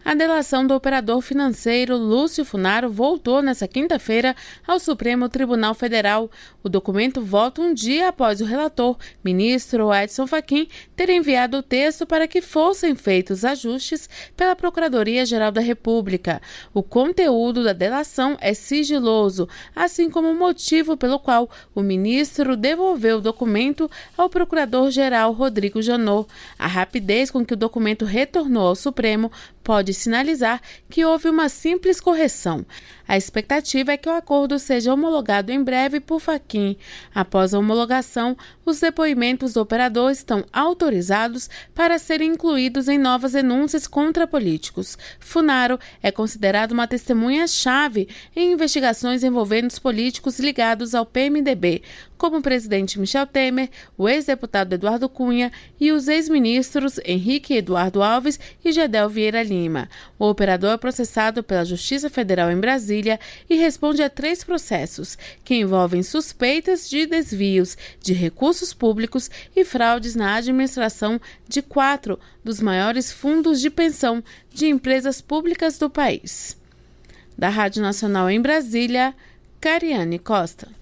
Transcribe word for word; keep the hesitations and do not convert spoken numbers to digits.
A delação do operador financeiro Lúcio Funaro voltou nesta quinta-feira ao Supremo Tribunal Federal. O documento volta um dia após o relator, ministro Edson Fachin, ter enviado o texto para que fossem feitos ajustes pela Procuradoria-Geral da República. O conteúdo da delação é sigiloso, assim como o motivo pelo qual o ministro devolveu o documento ao Procurador-Geral Rodrigo Janot. A rapidez com que o documento retornou ao Supremo pode sinalizar que houve uma simples correção. A expectativa é que o acordo seja homologado em breve por Fachin. Após a homologação, os depoimentos do operador estão autorizados para serem incluídos em novas denúncias contra políticos. Funaro é considerado uma testemunha-chave em investigações envolvendo os políticos ligados ao P M D B, como o presidente Michel Temer, o ex-deputado Eduardo Cunha e os ex-ministros Henrique Eduardo Alves e Gedel Vieira Lima. O operador é processado pela Justiça Federal em Brasília e responde a três processos, que envolvem suspeitas de desvios de recursos públicos e fraudes na administração de quatro dos maiores fundos de pensão de empresas públicas do país. Da Rádio Nacional em Brasília, Cariane Costa.